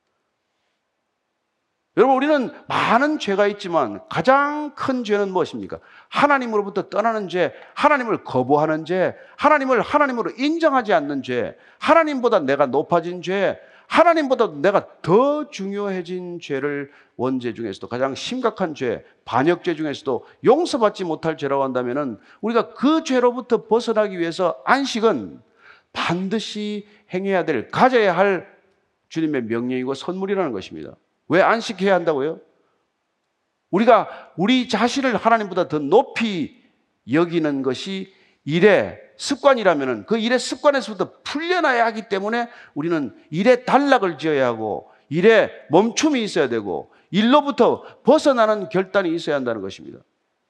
여러분, 우리는 많은 죄가 있지만 가장 큰 죄는 무엇입니까? 하나님으로부터 떠나는 죄, 하나님을 거부하는 죄, 하나님을 하나님으로 인정하지 않는 죄, 하나님보다 내가 높아진 죄, 하나님보다 내가 더 중요해진 죄를 원죄 중에서도 가장 심각한 죄, 반역죄 중에서도 용서받지 못할 죄라고 한다면 우리가 그 죄로부터 벗어나기 위해서 안식은 반드시 행해야 될, 가져야 할 주님의 명령이고 선물이라는 것입니다. 왜 안식해야 한다고요? 우리가 우리 자신을 하나님보다 더 높이 여기는 것이 일의 습관이라면 그 일의 습관에서부터 풀려나야 하기 때문에 우리는 일에 단락을 지어야 하고 일에 멈춤이 있어야 되고 일로부터 벗어나는 결단이 있어야 한다는 것입니다.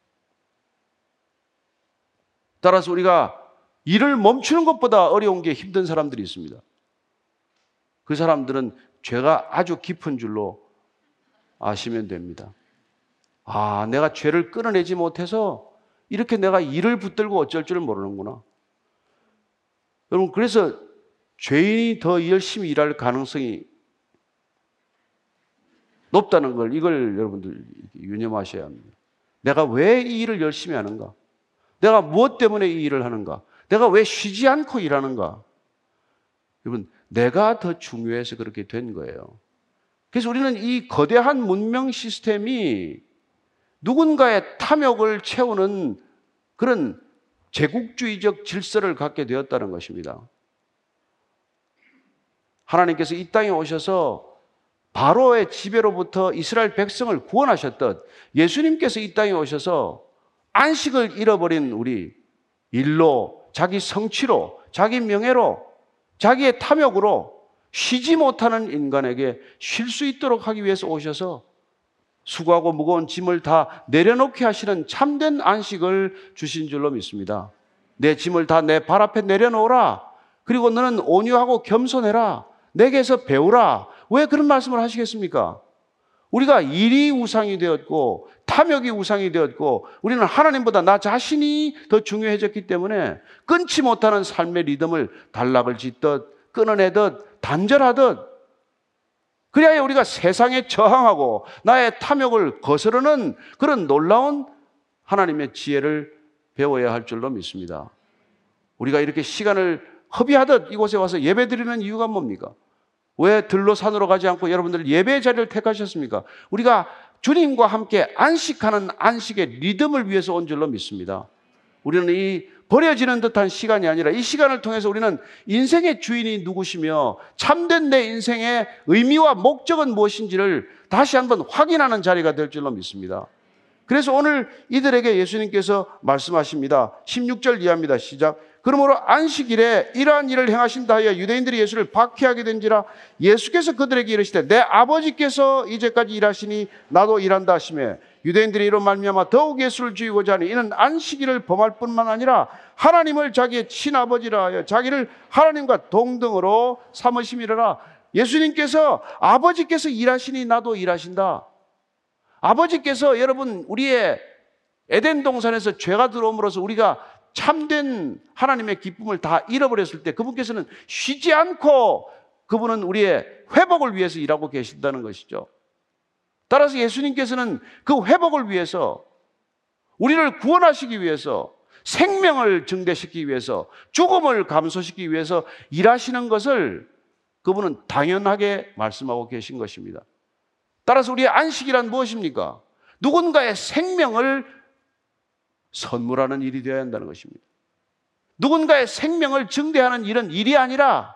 따라서 우리가 일을 멈추는 것보다 어려운 게 힘든 사람들이 있습니다. 그 사람들은 죄가 아주 깊은 줄로 아시면 됩니다. 아, 내가 죄를 끊어내지 못해서 이렇게 내가 일을 붙들고 어쩔 줄을 모르는구나. 여러분, 그래서 죄인이 더 열심히 일할 가능성이 높다는 걸, 이걸 여러분들 유념하셔야 합니다. 내가 왜 이 일을 열심히 하는가? 내가 무엇 때문에 이 일을 하는가? 내가 왜 쉬지 않고 일하는가? 여러분, 내가 더 중요해서 그렇게 된 거예요. 그래서 우리는 이 거대한 문명 시스템이 누군가의 탐욕을 채우는 그런 제국주의적 질서를 갖게 되었다는 것입니다. 하나님께서 이 땅에 오셔서 바로의 지배로부터 이스라엘 백성을 구원하셨듯 예수님께서 이 땅에 오셔서 안식을 잃어버린 우리, 일로, 자기 성취로, 자기 명예로, 자기의 탐욕으로 쉬지 못하는 인간에게 쉴 수 있도록 하기 위해서 오셔서 수고하고 무거운 짐을 다 내려놓게 하시는 참된 안식을 주신 줄로 믿습니다. 내 짐을 다 내 발 앞에 내려놓으라. 그리고 너는 온유하고 겸손해라. 내게서 배우라. 왜 그런 말씀을 하시겠습니까? 우리가 일이 우상이 되었고 탐욕이 우상이 되었고 우리는 하나님보다 나 자신이 더 중요해졌기 때문에 끊지 못하는 삶의 리듬을 단락을 짓듯 끊어내듯 단절하듯, 그래야 우리가 세상에 저항하고 나의 탐욕을 거스르는 그런 놀라운 하나님의 지혜를 배워야 할 줄로 믿습니다. 우리가 이렇게 시간을 허비하듯 이곳에 와서 예배드리는 이유가 뭡니까? 왜 들로 산으로 가지 않고 여러분들 예배의 자리를 택하셨습니까? 우리가 주님과 함께 안식하는 안식의 리듬을 위해서 온 줄로 믿습니다. 우리는 이 버려지는 듯한 시간이 아니라 이 시간을 통해서 우리는 인생의 주인이 누구시며 참된 내 인생의 의미와 목적은 무엇인지를 다시 한번 확인하는 자리가 될 줄로 믿습니다. 그래서 오늘 이들에게 예수님께서 말씀하십니다. 16절 이하입니다. 시작. 그러므로 안식일에 이러한 일을 행하신다 하여 유대인들이 예수를 박해하게 된지라 예수께서 그들에게 이르시되 내 아버지께서 이제까지 일하시니 나도 일한다 하시며 유대인들이 이로 말미암아 더욱 예수를 죽이고자 하니 이는 안식일을 범할 뿐만 아니라 하나님을 자기의 친아버지라 하여 자기를 하나님과 동등으로 삼으심이라. 예수님께서 아버지께서 일하시니 나도 일하신다. 아버지께서 여러분 우리의 에덴 동산에서 죄가 들어옴으로써 우리가 참된 하나님의 기쁨을 다 잃어버렸을 때 그분께서는 쉬지 않고 그분은 우리의 회복을 위해서 일하고 계신다는 것이죠. 따라서 예수님께서는 그 회복을 위해서 우리를 구원하시기 위해서 생명을 증대시키기 위해서 죽음을 감소시키기 위해서 일하시는 것을 그분은 당연하게 말씀하고 계신 것입니다. 따라서 우리의 안식이란 무엇입니까? 누군가의 생명을 선물하는 일이 되어야 한다는 것입니다. 누군가의 생명을 증대하는 일은 일이 아니라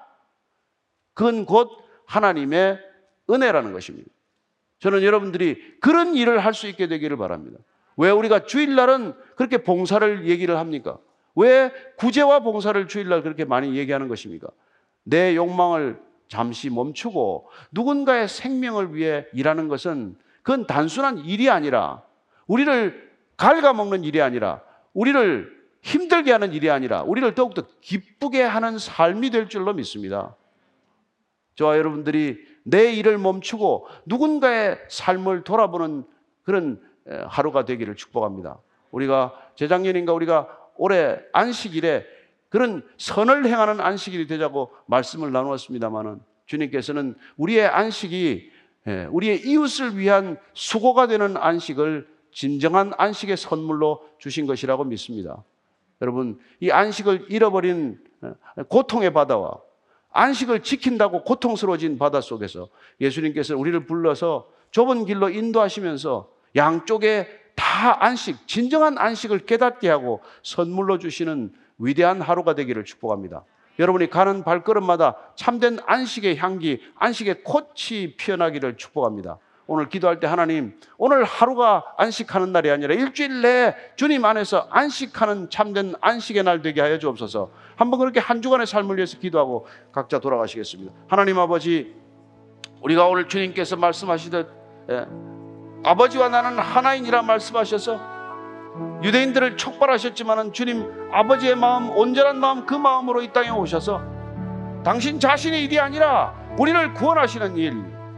그건 곧 하나님의 은혜라는 것입니다. 저는 여러분들이 그런 일을 할 수 있게 되기를 바랍니다. 왜 우리가 주일날은 그렇게 봉사를 얘기를 합니까? 왜 구제와 봉사를 주일날 그렇게 많이 얘기하는 것입니까? 내 욕망을 잠시 멈추고 누군가의 생명을 위해 일하는 것은 그건 단순한 일이 아니라 우리를 갉아먹는 일이 아니라 우리를 힘들게 하는 일이 아니라 우리를 더욱더 기쁘게 하는 삶이 될 줄로 믿습니다. 저와 여러분들이 내 일을 멈추고 누군가의 삶을 돌아보는 그런 하루가 되기를 축복합니다. 우리가 재작년인가 우리가 올해 안식일에 그런 선을 행하는 안식일이 되자고 말씀을 나누었습니다마는, 주님께서는 우리의 안식이 우리의 이웃을 위한 수고가 되는 안식을 진정한 안식의 선물로 주신 것이라고 믿습니다. 여러분, 이 안식을 잃어버린 고통의 바다와 안식을 지킨다고 고통스러워진 바다 속에서 예수님께서 우리를 불러서 좁은 길로 인도하시면서 양쪽에 다 안식, 진정한 안식을 깨닫게 하고 선물로 주시는 위대한 하루가 되기를 축복합니다. 여러분이 가는 발걸음마다 참된 안식의 향기, 안식의 꽃이 피어나기를 축복합니다. 오늘 기도할 때 하나님, 오늘 하루가 안식하는 날이 아니라 일주일 내에 주님 안에서 안식하는 참된 안식의 날 되게 하여 주옵소서. 한번 그렇게 한 주간의 삶을 위해서 기도하고 각자 돌아가시겠습니다. 하나님 아버지, 우리가 오늘 주님께서 말씀하시듯 아버지와 나는 하나이니라 말씀하셔서 유대인들을 촉발하셨지만은 주님 아버지의 마음, 온전한 마음, 그 마음으로 이 땅에 오셔서 당신 자신의 일이 아니라 우리를 구원하시는 일,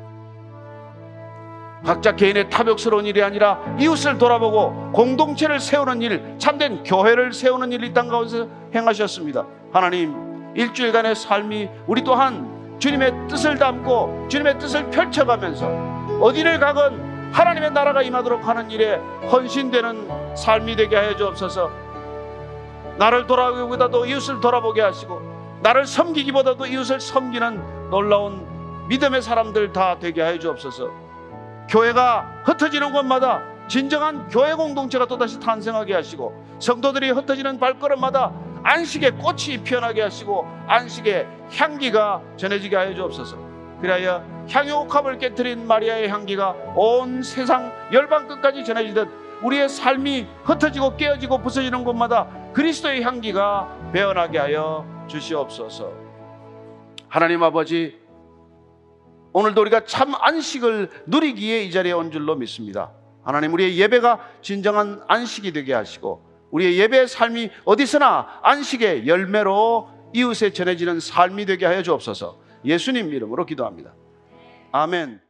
각자 개인의 탐욕스러운 일이 아니라 이웃을 돌아보고 공동체를 세우는 일, 참된 교회를 세우는 일 이 땅 가운데 행하셨습니다. 하나님, 일주일간의 삶이 우리 또한 주님의 뜻을 담고 주님의 뜻을 펼쳐가면서 어디를 가건 하나님의 나라가 임하도록 하는 일에 헌신되는 삶이 되게 하여 주옵소서. 나를 돌아보기보다도 이웃을 돌아보게 하시고 나를 섬기기보다도 이웃을 섬기는 놀라운 믿음의 사람들 다 되게 하여 주옵소서. 교회가 흩어지는 곳마다 진정한 교회 공동체가 또다시 탄생하게 하시고 성도들이 흩어지는 발걸음마다 안식의 꽃이 피어나게 하시고 안식의 향기가 전해지게 하여 주옵소서. 그리하여 향유옥합을 깨뜨린 마리아의 향기가 온 세상 열방 끝까지 전해지듯 우리의 삶이 흩어지고 깨어지고 부서지는 곳마다 그리스도의 향기가 배어나게 하여 주시옵소서. 하나님 아버지, 오늘도 우리가 참 안식을 누리기에 이 자리에 온 줄로 믿습니다. 하나님, 우리의 예배가 진정한 안식이 되게 하시고 우리의 예배의 삶이 어디서나 안식의 열매로 이웃에 전해지는 삶이 되게 하여 주옵소서. 예수님 이름으로 기도합니다. 아멘.